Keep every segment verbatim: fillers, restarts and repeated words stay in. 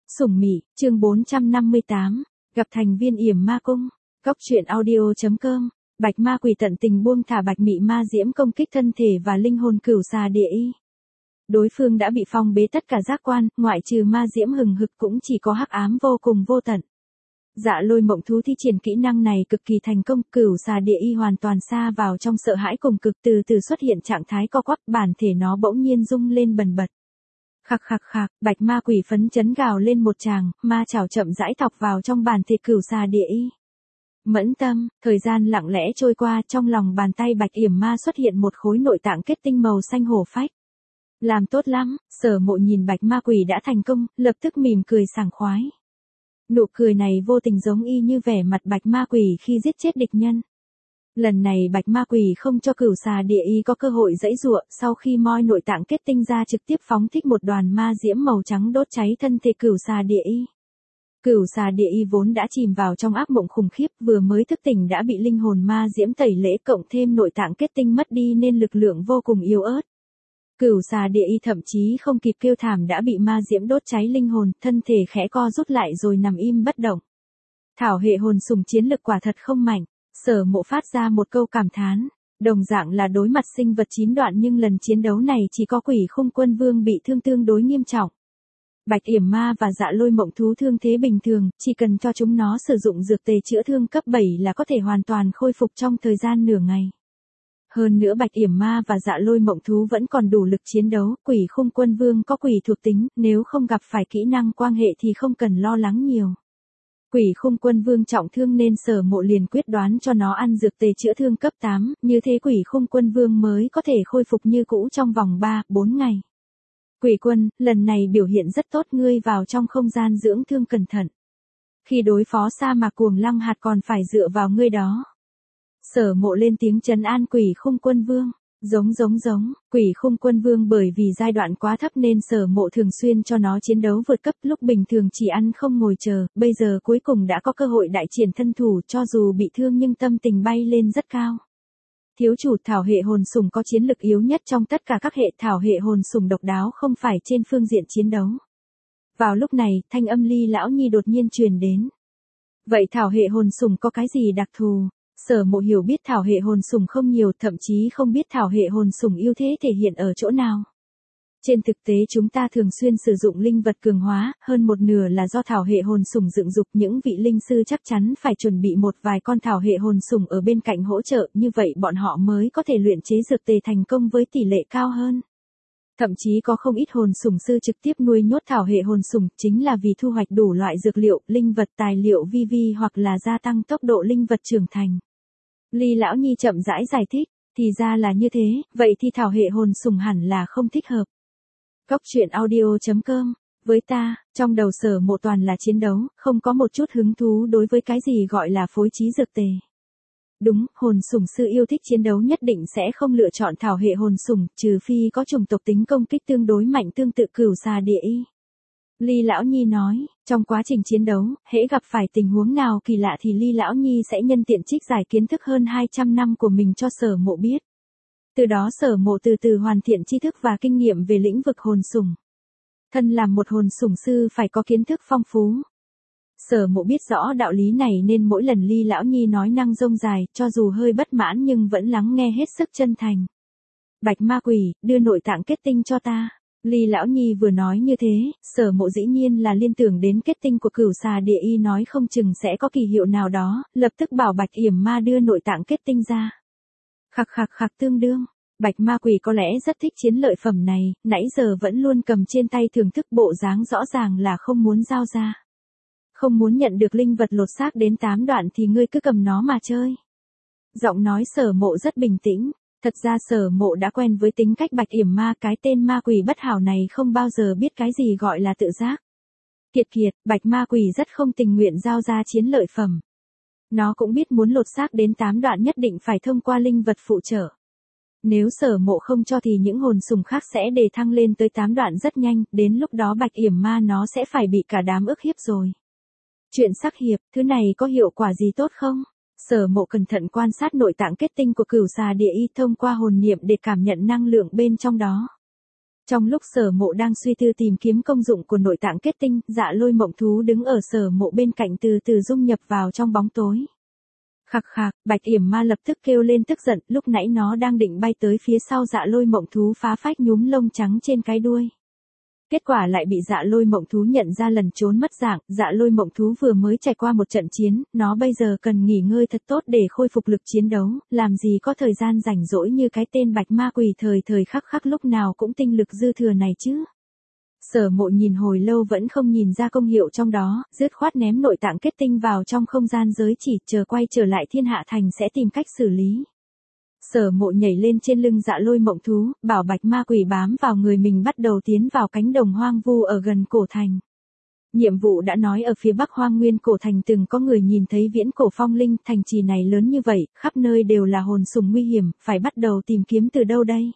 Sủng Mị, chương bốn trăm năm mươi tám, gặp thành viên Yểm Ma Cung. Góc truyện audio chấm com. Bạch Ma Quỷ tận tình buông thả Bạch Mị Ma Diễm công kích thân thể và linh hồn Cửu Xà Địa Y. Đối phương đã bị phong bế tất cả giác quan, ngoại trừ ma diễm hừng hực cũng chỉ có hắc ám vô cùng vô tận. Dạ Lôi Mộng Thú thi triển kỹ năng này cực kỳ thành công, Cửu Xà Địa Y hoàn toàn sa vào trong sợ hãi cùng cực, từ từ xuất hiện trạng thái co quắp, bản thể nó bỗng nhiên rung lên bần bật. Khạc khạc khạc, Bạch Ma Quỷ phấn chấn gào lên một tràng, ma chảo chậm rãi thọc vào trong bản thể Cửu Xà Địa Y. Mẫn tâm, thời gian lặng lẽ trôi qua, trong lòng bàn tay Bạch Yểm Ma xuất hiện một khối nội tạng kết tinh màu xanh hổ phách. Làm tốt lắm, Sở Mộ nhìn Bạch Ma Quỷ đã thành công, lập tức mỉm cười sảng khoái. Nụ cười này vô tình giống y như vẻ mặt Bạch Ma Quỷ khi giết chết địch nhân. Lần này Bạch Ma Quỷ không cho Cửu Xà Địa Y có cơ hội giãy giụa, sau khi moi nội tạng kết tinh ra trực tiếp phóng thích một đoàn ma diễm màu trắng đốt cháy thân thể Cửu Xà Địa Y. Cửu Xà Địa Y vốn đã chìm vào trong ác mộng khủng khiếp, vừa mới thức tỉnh đã bị linh hồn ma diễm tẩy lễ, cộng thêm nội tạng kết tinh mất đi nên lực lượng vô cùng yếu ớt. Cửu Xà Địa Y thậm chí không kịp kêu thảm đã bị ma diễm đốt cháy linh hồn, thân thể khẽ co rút lại rồi nằm im bất động. Thảo hệ hồn sùng chiến lực quả thật không mạnh. Sở Mộ phát ra một câu cảm thán, đồng dạng là đối mặt sinh vật chín đoạn nhưng lần chiến đấu này chỉ có Quỷ Khung Quân Vương bị thương tương đối nghiêm trọng. Bạch Yểm Ma và Dạ Lôi Mộng Thú thương thế bình thường, chỉ cần cho chúng nó sử dụng dược tề chữa thương cấp bảy là có thể hoàn toàn khôi phục trong thời gian nửa ngày. Hơn nữa Bạch Yểm Ma và Dạ Lôi Mộng Thú vẫn còn đủ lực chiến đấu, Quỷ Khung Quân Vương có quỷ thuộc tính, nếu không gặp phải kỹ năng quang hệ thì không cần lo lắng nhiều. Quỷ Khung Quân Vương trọng thương nên Sở Mộ liền quyết đoán cho nó ăn dược tề chữa thương cấp tám, như thế Quỷ Khung Quân Vương mới có thể khôi phục như cũ trong vòng ba, bốn ngày. Quỷ Quân, lần này biểu hiện rất tốt, ngươi vào trong không gian dưỡng thương cẩn thận. Khi đối phó sa mạc Cuồng Lăng Hạt còn phải dựa vào ngươi đó. Sở Mộ lên tiếng trấn an Quỷ Khung Quân Vương. Giống giống giống, Quỷ Khung Quân Vương bởi vì giai đoạn quá thấp nên Sở Mộ thường xuyên cho nó chiến đấu vượt cấp, lúc bình thường chỉ ăn không ngồi chờ, bây giờ cuối cùng đã có cơ hội đại triển thân thủ, cho dù bị thương nhưng tâm tình bay lên rất cao. Thiếu chủ, thảo hệ hồn sủng có chiến lực yếu nhất trong tất cả các hệ, thảo hệ hồn sủng độc đáo không phải trên phương diện chiến đấu. Vào lúc này, thanh âm Ly Lão Nhi đột nhiên truyền đến. Vậy thảo hệ hồn sủng có cái gì đặc thù? Sở Mộ hiểu biết thảo hệ hồn sủng không nhiều, thậm chí không biết thảo hệ hồn sủng ưu thế thể hiện ở chỗ nào. Trên thực tế chúng ta thường xuyên sử dụng linh vật cường hóa, hơn một nửa là do thảo hệ hồn sủng dựng dục, những vị linh sư chắc chắn phải chuẩn bị một vài con thảo hệ hồn sủng ở bên cạnh hỗ trợ, như vậy bọn họ mới có thể luyện chế dược tề thành công với tỷ lệ cao hơn. Thậm chí có không ít hồn sủng sư trực tiếp nuôi nhốt thảo hệ hồn sủng, chính là vì thu hoạch đủ loại dược liệu, linh vật, tài liệu vi vi hoặc là gia tăng tốc độ linh vật trưởng thành. Ly Lão Nhi chậm rãi giải thích, thì ra là như thế, vậy thì thảo hệ hồn sủng hẳn là không thích hợp. Góc truyện audio chấm com, với ta, trong đầu Sở Mộ toàn là chiến đấu, không có một chút hứng thú đối với cái gì gọi là phối trí dược tề. Đúng, hồn sủng sư yêu thích chiến đấu nhất định sẽ không lựa chọn thảo hệ hồn sủng, trừ phi có chủng tộc tính công kích tương đối mạnh tương tự Cửu Xà Địa Y. Ly Lão Nhi nói, trong quá trình chiến đấu, hễ gặp phải tình huống nào kỳ lạ thì Ly Lão Nhi sẽ nhân tiện trích giải kiến thức hơn hai trăm năm của mình cho Sở Mộ biết. Từ đó Sở Mộ từ từ hoàn thiện tri thức và kinh nghiệm về lĩnh vực hồn sủng. Thân làm một hồn sủng sư phải có kiến thức phong phú. Sở Mộ biết rõ đạo lý này nên mỗi lần Ly Lão Nhi nói năng rông dài, cho dù hơi bất mãn nhưng vẫn lắng nghe hết sức chân thành. Bạch Ma Quỷ, đưa nội tạng kết tinh cho ta. Ly Lão Nhi vừa nói như thế, Sở Mộ dĩ nhiên là liên tưởng đến kết tinh của Cửu Xà Địa Y, nói không chừng sẽ có kỳ hiệu nào đó, lập tức bảo Bạch Yểm Ma đưa nội tạng kết tinh ra. Khạc khạc khạc, tương đương, Bạch Ma Quỷ có lẽ rất thích chiến lợi phẩm này, nãy giờ vẫn luôn cầm trên tay thưởng thức, bộ dáng rõ ràng là không muốn giao ra. Không muốn nhận được linh vật lột xác đến tám đoạn thì ngươi cứ cầm nó mà chơi. Giọng nói Sở Mộ rất bình tĩnh. Thật ra Sở Mộ đã quen với tính cách Bạch Yểm Ma, cái tên ma quỷ bất hảo này không bao giờ biết cái gì gọi là tự giác. Kiệt kiệt, Bạch Ma Quỷ rất không tình nguyện giao ra chiến lợi phẩm. Nó cũng biết muốn lột xác đến tám đoạn nhất định phải thông qua linh vật phụ trợ. Nếu Sở Mộ không cho thì những hồn sủng khác sẽ đề thăng lên tới tám đoạn rất nhanh, đến lúc đó Bạch Yểm Ma nó sẽ phải bị cả đám ức hiếp rồi. Chuyện sắc hiệp, thứ này có hiệu quả gì tốt không? Sở Mộ cẩn thận quan sát nội tạng kết tinh của Cửu Xà Địa Y thông qua hồn niệm để cảm nhận năng lượng bên trong đó. Trong lúc Sở Mộ đang suy tư tìm kiếm công dụng của nội tạng kết tinh, Dạ Lôi mộng thú đứng ở Sở Mộ bên cạnh từ từ dung nhập vào trong bóng tối. Khạc khạc, Bạch Yểm Ma lập tức kêu lên tức giận, lúc nãy nó đang định bay tới phía sau Dạ Lôi mộng thú phá phách nhúm lông trắng trên cái đuôi. Kết quả lại bị Dạ Lôi mộng thú nhận ra lần trốn mất dạng. Dạ Lôi mộng thú vừa mới trải qua một trận chiến, nó bây giờ cần nghỉ ngơi thật tốt để khôi phục lực chiến đấu, làm gì có thời gian rảnh rỗi như cái tên Bạch Ma Quỷ thời thời khắc khắc lúc nào cũng tinh lực dư thừa này chứ. Sở Mộ nhìn hồi lâu vẫn không nhìn ra công hiệu trong đó, dứt khoát ném nội tạng kết tinh vào trong không gian giới chỉ, chờ quay trở lại Thiên Hạ Thành sẽ tìm cách xử lý. Sở Mộ nhảy lên trên lưng Dạ Lôi mộng thú, bảo Bạch Ma Quỷ bám vào người mình bắt đầu tiến vào cánh đồng hoang vu ở gần cổ thành. Nhiệm vụ đã nói ở phía bắc hoang nguyên cổ thành từng có người nhìn thấy viễn cổ phong linh, thành trì này lớn như vậy, khắp nơi đều là hồn sùng nguy hiểm, phải bắt đầu tìm kiếm từ đâu đây?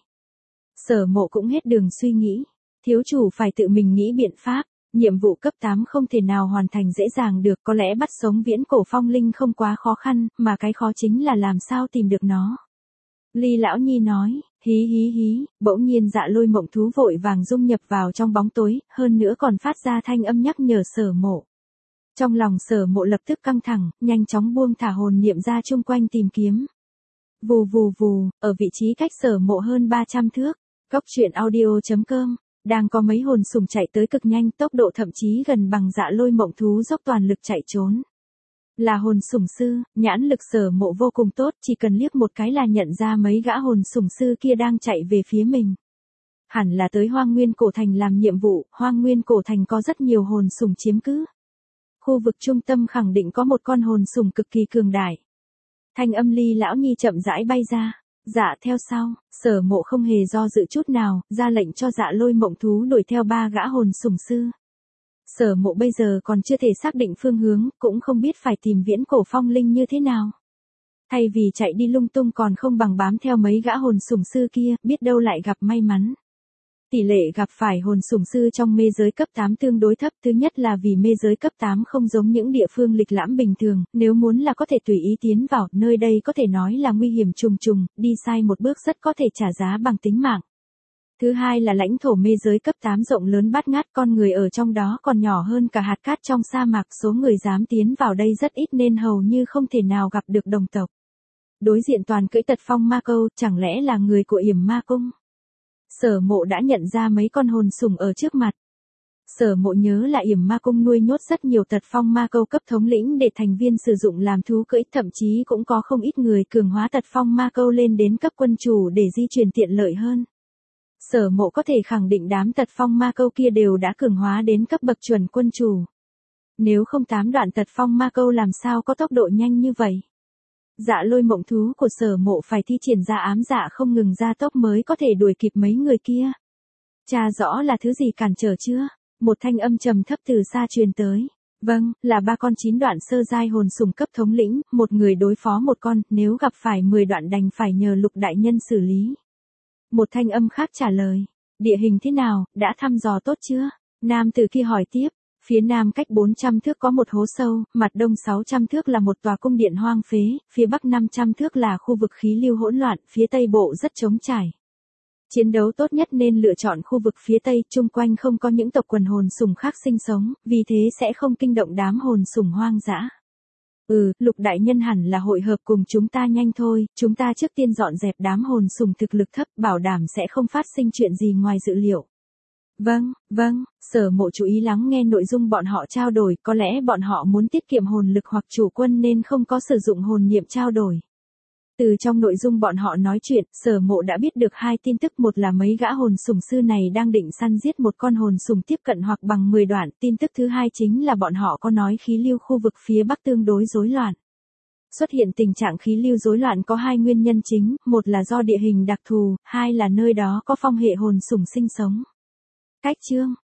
Sở Mộ cũng hết đường suy nghĩ. Thiếu chủ phải tự mình nghĩ biện pháp, nhiệm vụ cấp tám không thể nào hoàn thành dễ dàng được, có lẽ bắt sống viễn cổ phong linh không quá khó khăn, mà cái khó chính là làm sao tìm được nó. Ly Lão Nhi nói, hí hí hí, bỗng nhiên Dạ Lôi mộng thú vội vàng dung nhập vào trong bóng tối, hơn nữa còn phát ra thanh âm nhắc nhở Sở Mộ. Trong lòng Sở Mộ lập tức căng thẳng, nhanh chóng buông thả hồn niệm ra chung quanh tìm kiếm. Vù vù vù, ở vị trí cách Sở Mộ hơn ba trăm thước, Cốc Truyện Audio chấm com. Đang có mấy hồn sùng chạy tới cực nhanh, tốc độ thậm chí gần bằng Dạ Lôi mộng thú dốc toàn lực chạy trốn. Là hồn sùng sư, nhãn lực Sở Mộ vô cùng tốt, chỉ cần liếc một cái là nhận ra mấy gã hồn sùng sư kia đang chạy về phía mình. Hẳn là tới Hoang Nguyên cổ thành làm nhiệm vụ, Hoang Nguyên cổ thành có rất nhiều hồn sùng chiếm cứ. Khu vực trung tâm khẳng định có một con hồn sùng cực kỳ cường đại. Thanh âm Ly Lão Nhi chậm rãi bay ra. Dạ theo sau, Sở Mộ không hề do dự chút nào, ra lệnh cho Dạ Lôi mộng thú đuổi theo ba gã hồn sùng sư. Sở Mộ bây giờ còn chưa thể xác định phương hướng, cũng không biết phải tìm viễn cổ phong linh như thế nào. Thay vì chạy đi lung tung còn không bằng bám theo mấy gã hồn sùng sư kia, biết đâu lại gặp may mắn. Tỷ lệ gặp phải hồn sùng sư trong mê giới cấp tám tương đối thấp, thứ nhất là vì mê giới cấp tám không giống những địa phương lịch lãm bình thường, nếu muốn là có thể tùy ý tiến vào, nơi đây có thể nói là nguy hiểm trùng trùng, đi sai một bước rất có thể trả giá bằng tính mạng. Thứ hai là lãnh thổ mê giới cấp tám rộng lớn bát ngát, con người ở trong đó còn nhỏ hơn cả hạt cát trong sa mạc, số người dám tiến vào đây rất ít nên hầu như không thể nào gặp được đồng tộc. Đối diện toàn cưỡi tật phong ma câu, chẳng lẽ là người của Yểm Ma Cung? Sở Mộ đã nhận ra mấy con hồn sùng ở trước mặt. Sở Mộ nhớ là Yểm Ma Cung nuôi nhốt rất nhiều tật phong ma câu cấp thống lĩnh để thành viên sử dụng làm thú cưỡi, thậm chí cũng có không ít người cường hóa tật phong ma câu lên đến cấp quân chủ để di chuyển tiện lợi hơn. Sở Mộ có thể khẳng định đám tật phong ma câu kia đều đã cường hóa đến cấp bậc chuẩn quân chủ. Nếu không tám đoạn tật phong ma câu làm sao có tốc độ nhanh như vậy? Dạ Lôi mộng thú của Sở Mộ phải thi triển ra ám dạ không ngừng gia tốc mới có thể đuổi kịp mấy người kia. Tra rõ là thứ gì cản trở chưa? Một thanh âm trầm thấp từ xa truyền tới. Vâng, là ba con chín đoạn sơ giai hồn sùng cấp thống lĩnh, một người đối phó một con, nếu gặp phải mười đoạn đành phải nhờ Lục đại nhân xử lý. Một thanh âm khác trả lời. Địa hình thế nào, đã thăm dò tốt chưa? Nam tử kia hỏi tiếp. Phía nam cách bốn trăm thước có một hố sâu, mặt đông sáu trăm thước là một tòa cung điện hoang phế, phía bắc năm trăm thước là khu vực khí lưu hỗn loạn, phía tây bộ rất trống trải. Chiến đấu tốt nhất nên lựa chọn khu vực phía tây, chung quanh không có những tộc quần hồn sùng khác sinh sống, vì thế sẽ không kinh động đám hồn sùng hoang dã. Ừ, Lục đại nhân hẳn là hội hợp cùng chúng ta nhanh thôi, chúng ta trước tiên dọn dẹp đám hồn sùng thực lực thấp, bảo đảm sẽ không phát sinh chuyện gì ngoài dự liệu. Vâng, vâng, Sở Mộ chú ý lắng nghe nội dung bọn họ trao đổi, có lẽ bọn họ muốn tiết kiệm hồn lực hoặc chủ quân nên không có sử dụng hồn niệm trao đổi. Từ trong nội dung bọn họ nói chuyện, Sở Mộ đã biết được hai tin tức, một là mấy gã hồn sùng sư này đang định săn giết một con hồn sùng tiếp cận hoặc bằng mười đoạn, tin tức thứ hai chính là bọn họ có nói khí lưu khu vực phía bắc tương đối rối loạn. Xuất hiện tình trạng khí lưu rối loạn có hai nguyên nhân chính, một là do địa hình đặc thù, hai là nơi đó có phong hệ hồn sùng sinh sống. Cách chương,